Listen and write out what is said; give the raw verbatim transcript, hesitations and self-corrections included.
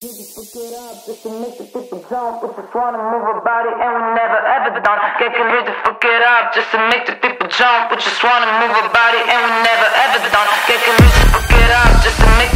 Fuck it up just to make the people jump. We just wanna move our body and we never ever done. Getting ready to fuck it up just to make the people jump. We just wanna move our body and we never ever done. Getting ready to fuck it up just to make